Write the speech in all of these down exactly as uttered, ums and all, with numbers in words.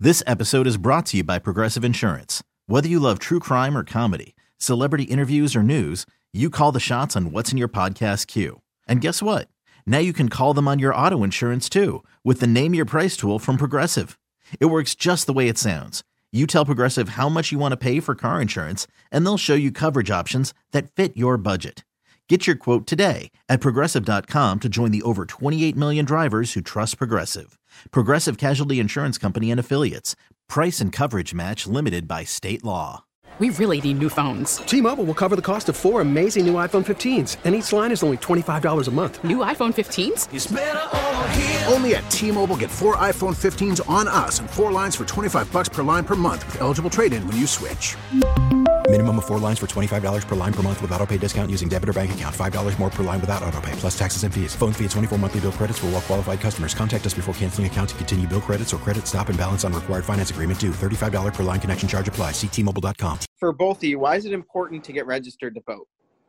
This episode is brought to you by Progressive Insurance. Whether you love true crime or comedy, celebrity interviews or news, you call the shots on what's in your podcast queue. And guess what? Now you can call them on your auto insurance too with the Name Your Price tool from Progressive. It works just the way it sounds. You tell Progressive how much you want to pay for car insurance, and they'll show you coverage options that fit your budget. Get your quote today at progressive dot com to join the over twenty-eight million drivers who trust Progressive. Progressive Casualty Insurance Company and Affiliates. Price and coverage match limited by state law. We really need new phones. T-Mobile will cover the cost of four amazing new iPhone fifteens, and each line is only twenty-five dollars a month. New iPhone fifteens? It's better over here. Only at T-Mobile, get four iPhone fifteens on us and four lines for twenty-five bucks per line per month with eligible trade-in when you switch. Minimum of four lines for twenty-five dollars per line per month with autopay discount using debit or bank account. five dollars more per line without autopay, plus taxes and fees. Phone fee at twenty-four monthly bill credits for well-qualified customers. Contact us before canceling account to continue bill credits or credit stop and balance on required finance agreement due. thirty-five dollars per line connection charge applies. See T Mobile dot com. For both of you, why is it important to get registered to vote?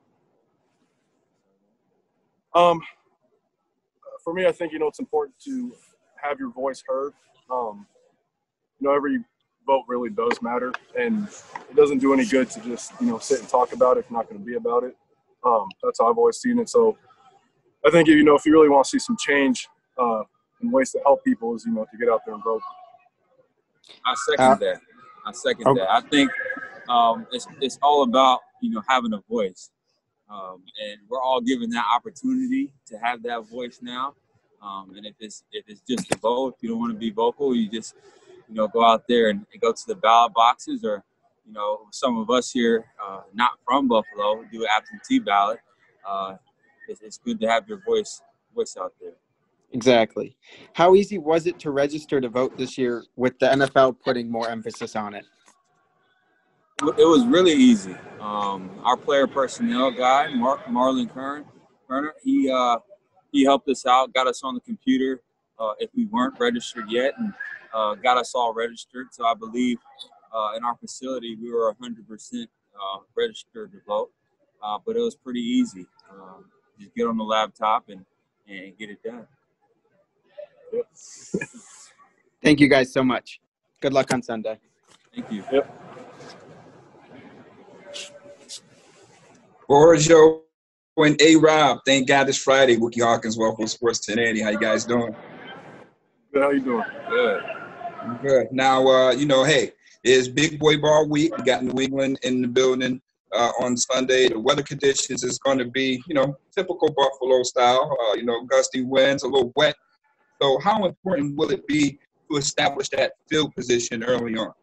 Um, for me, I think, you know, it's important to have your voice heard. Um, you know, every vote really does matter, and it doesn't do any good to just, you know, sit and talk about it if you're not going to be about it. Um, that's how I've always seen it. So I think, you know, if you really want to see some change uh, and ways to help people is, you know, to get out there and vote. I second uh, that. I second okay. that. I think um, it's it's all about, you know, having a voice. Um, and we're all given that opportunity to have that voice now. Um, and if it's if it's just a vote, if you don't want to be vocal, you just, you know, go out there and, and go to the ballot boxes, or, you know, some of us here, uh, not from Buffalo, do an absentee ballot. Uh, it's, it's good to have your voice voice out there. Exactly. How easy was it to register to vote this year with the N F L putting more emphasis on it? It was really easy. Um, our player personnel guy, Mar- Marlon Kern, Kerner, he uh, he helped us out, got us on the computer uh, if we weren't registered yet, and uh, got us all registered. So I believe uh, in our facility we were one hundred percent uh, registered to vote, uh, but it was pretty easy. Um, just get on the laptop and, and get it done. Yep. Thank you guys so much. Good luck on Sunday. Thank you. Yep. Borjo and A-Rob, thank God it's Friday. Wookie Hawkins, Waffle Sports ten eighty. How you guys doing? Good. How you doing? Good. Good. Now, uh, you know, hey, it's Big Boy Ball week. We got New England in the building uh, on Sunday. The weather conditions is going to be, you know, typical Buffalo style. Uh, you know, gusty winds, a little wet. So how important will it be to establish that field position early on?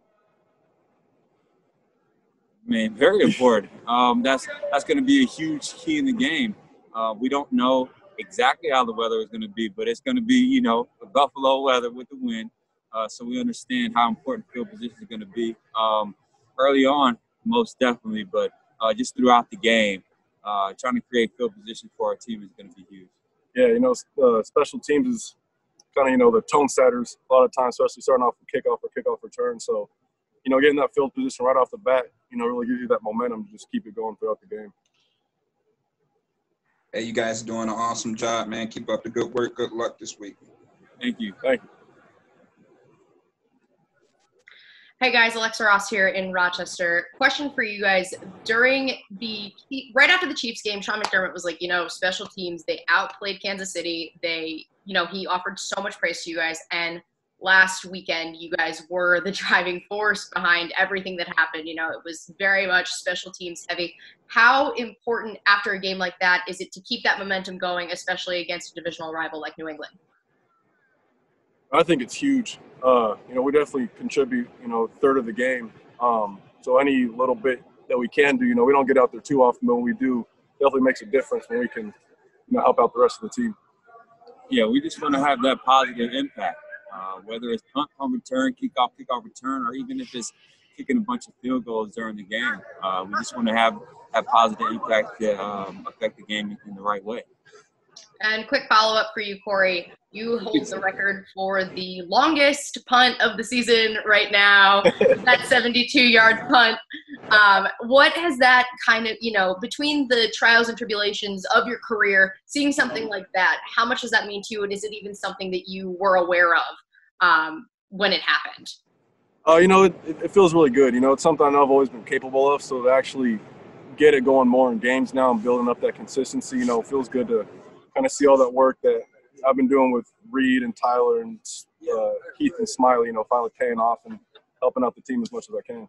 I mean, very important. Um, that's that's going to be a huge key in the game. Uh, we don't know exactly how the weather is going to be, but it's going to be, you know, Buffalo weather with the wind. Uh, so we understand how important field position is going to be um, early on, most definitely, but uh, just throughout the game, uh, trying to create field position for our team is going to be huge. Yeah, you know, uh, special teams is kind of, you know, the tone setters a lot of times, especially starting off with kickoff or kickoff return. So, you know, getting that field position right off the bat, you know, really gives you that momentum to just keep it going throughout the game. Hey, you guys are doing an awesome job, man. Keep up the good work. Good luck this week. Thank you. Thank you. Hey guys, Alexa Ross here in Rochester. Question for you guys. During the – right after the Chiefs game, Sean McDermott was like, you know, special teams, they outplayed Kansas City. They – you know, he offered so much praise to you guys. And last weekend, you guys were the driving force behind everything that happened. You know, it was very much special teams heavy. How important after a game like that is it to keep that momentum going, especially against a divisional rival like New England? I think it's huge. Uh, you know, we definitely contribute, you know, a third of the game. Um, so any little bit that we can do, you know, we don't get out there too often, but when we do, definitely makes a difference when we can, you know, help out the rest of the team. Yeah, we just want to have that positive impact, uh, whether it's punt, punt return, kickoff, kickoff return, or even if it's kicking a bunch of field goals during the game. Uh, we just want to have that positive impact to um, affect the game in the right way. And quick follow-up for you, Corey. You hold the record for the longest punt of the season right now, that seventy-two-yard punt. Um, what has that kind of, you know, between the trials and tribulations of your career, seeing something like that, how much does that mean to you? And is it even something that you were aware of um, when it happened? Uh, you know, it, it feels really good. You know, it's something I've always been capable of. So to actually get it going more in games now and building up that consistency, you know, it feels good to kind of see all that work that I've been doing with Reed and Tyler and uh, Keith and Smiley, you know, finally paying off and helping out the team as much as I can.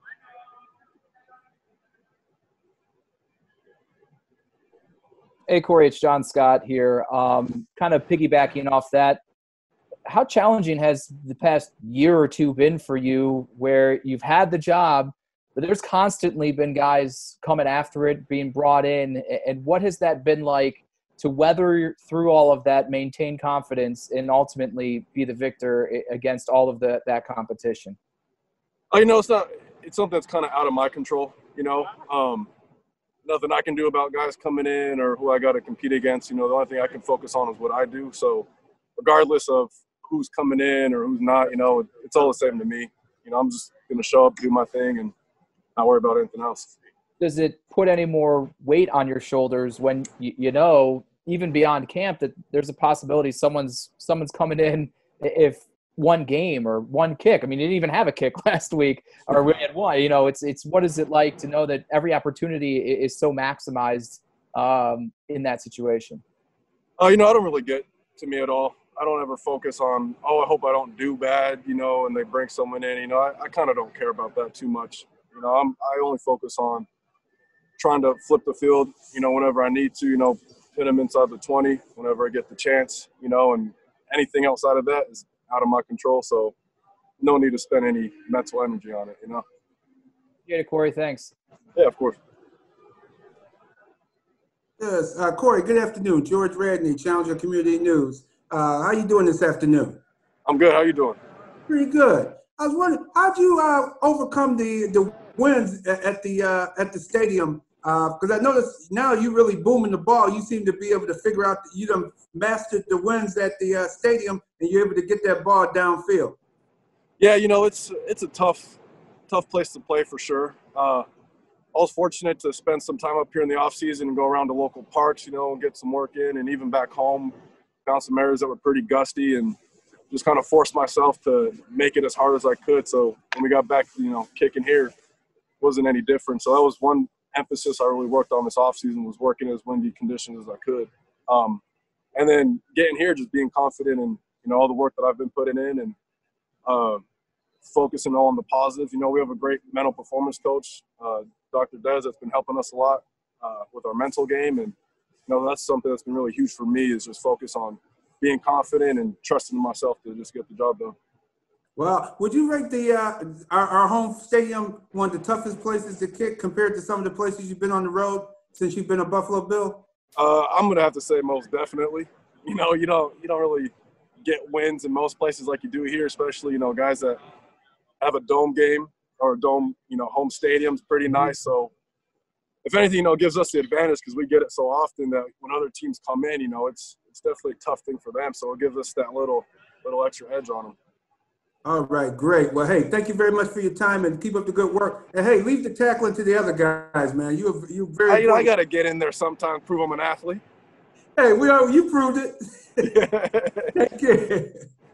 Hey, Corey, it's John Scott here. Um, kind of piggybacking off that, how challenging has the past year or two been for you where you've had the job, but there's constantly been guys coming after it, being brought in, and what has that been like to weather through all of that, maintain confidence, and ultimately be the victor against all of the, that competition? Oh, you know, it's not – it's something that's kind of out of my control, you know. Um, nothing I can do about guys coming in or who I got to compete against. You know, the only thing I can focus on is what I do. So regardless of who's coming in or who's not, you know, it's all the same to me. You know, I'm just going to show up, do my thing, and not worry about anything else. Does it put any more weight on your shoulders when you, you know, even beyond camp, that there's a possibility someone's someone's coming in if one game or one kick? I mean, you didn't even have a kick last week, or we had one. You know, it's it's what is it like to know that every opportunity is so maximized um, in that situation? Oh, uh, you know, I don't really get to me at all. I don't ever focus on, oh, I hope I don't do bad, you know, and they bring someone in. You know, I, I kind of don't care about that too much. You know, I'm I only focus on trying to flip the field, you know, whenever I need to, you know, hit them inside the twenty whenever I get the chance, you know, and anything outside of that is out of my control. So no need to spend any mental energy on it, you know. Yeah, Corey, thanks. Yeah, of course. Yes, uh, Corey, good afternoon. George Radney, Challenger Community News. Uh, how you doing this afternoon? I'm good. How you doing? Pretty good. I was wondering, how'd you uh, overcome the the winds at the uh, at the stadium? Because uh, I noticed now you really booming the ball. You seem to be able to figure out that you done mastered the winds at the uh, stadium, and you're able to get that ball downfield. Yeah, you know, it's it's a tough tough place to play for sure. Uh, I was fortunate to spend some time up here in the off season and go around to local parks, you know, and get some work in, and even back home, found some areas that were pretty gusty and just kind of forced myself to make it as hard as I could. So when we got back, you know, kicking here, it wasn't any different. So that was one emphasis I really worked on this offseason, was working as windy conditions as I could. Um, and then getting here, just being confident in, you know, all the work that I've been putting in and uh, focusing on the positive. You know, we have a great mental performance coach, uh, Doctor Dez, that's been helping us a lot uh, with our mental game. And, you know, that's something that's been really huge for me, is just focus on being confident and trusting in myself to just get the job done. Well, would you rate the uh, our, our home stadium one of the toughest places to kick compared to some of the places you've been on the road since you've been a Buffalo Bill? Uh, I'm gonna have to say most definitely. You know, you don't you don't really get wins in most places like you do here, especially, you know, guys that have a dome game or a dome, you know, home stadium's pretty nice. So if anything, you know, it gives us the advantage because we get it so often that when other teams come in, you know, it's it's definitely a tough thing for them. So it gives us that little little extra edge on them. All right, great. Well, hey, thank you very much for your time and keep up the good work. And hey, leave the tackling to the other guys, man. You you very. I, you know, I got to get in there sometimes, prove I'm an athlete. Hey, we are. You proved it. Take care.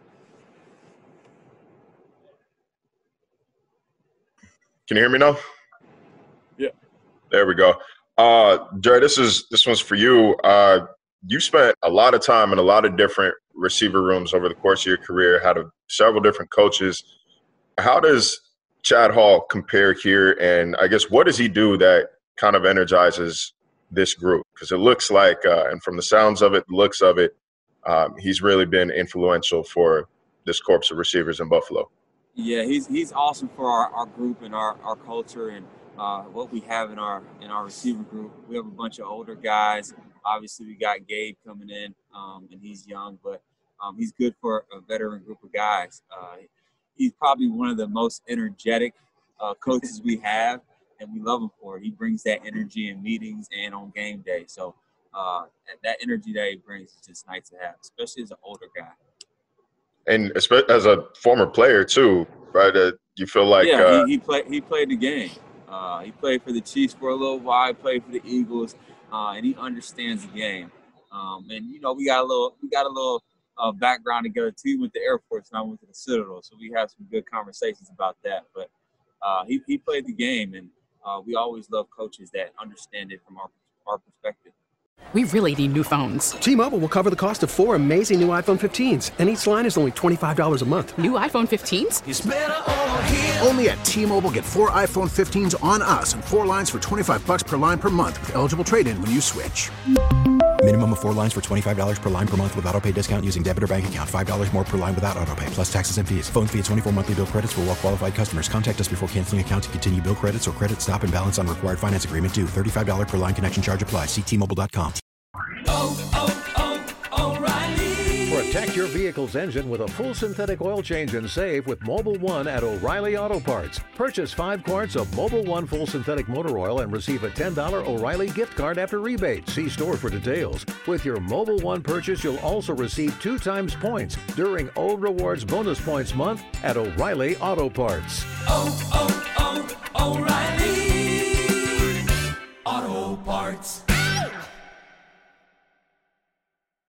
Can you hear me now? Yeah. There we go. Uh, Jerry, this is this one's for you. Uh, you spent a lot of time in a lot of different receiver rooms over the course of your career, had a, several different coaches. How does Chad Hall compare here? And I guess what does he do that kind of energizes this group? Because it looks like, uh, and from the sounds of it, looks of it, um, he's really been influential for this corps of receivers in Buffalo. Yeah, he's he's awesome for our, our group and our, our culture and uh, what we have in our in our receiver group. We have a bunch of older guys. Obviously, we got Gabe coming in, um, and he's young, but um, he's good for a veteran group of guys. Uh, he's probably one of the most energetic uh, coaches we have, and we love him for it. He brings that energy in meetings and on game day. So uh, that energy that he brings is just nice to have, especially as an older guy. And as a former player too, right? Uh, you feel like yeah, uh, he, he played. He played the game. Uh, he played for the Chiefs for a little while. He played for the Eagles, uh, and he understands the game. Um, and you know, we got a little, we got a little uh, background together too. He went to Air Force and I went to the Citadel, so we had some good conversations about that. But uh, he he played the game, and uh, we always love coaches that understand it from our our perspective. We really need new phones. T-Mobile will cover the cost of four amazing new iPhone fifteens, and each line is only twenty-five dollars a month. New iPhone fifteens? It's better over here. Only at T-Mobile, get four iPhone fifteens on us and four lines for twenty-five bucks per line per month with eligible trade-in when you switch. Minimum of four lines for twenty-five dollars per line per month with autopay discount using debit or bank account. five dollars more per line without autopay, plus taxes and fees. Phone fee at twenty-four monthly bill credits for well-qualified customers. Contact us before canceling account to continue bill credits or credit stop and balance on required finance agreement due. thirty-five dollars per line connection charge applies. See T Mobile dot com. Oh, oh, oh, O'Reilly. Protect your vehicle's engine with a full synthetic oil change and save with Mobile One at O'Reilly Auto Parts. Purchase five quarts of Mobile One full synthetic motor oil and receive a ten dollars O'Reilly gift card after rebate. See store for details. With your Mobile One purchase, you'll also receive two times points during O Rewards Bonus Points Month at O'Reilly Auto Parts. Oh, oh, oh, O'Reilly Auto Parts.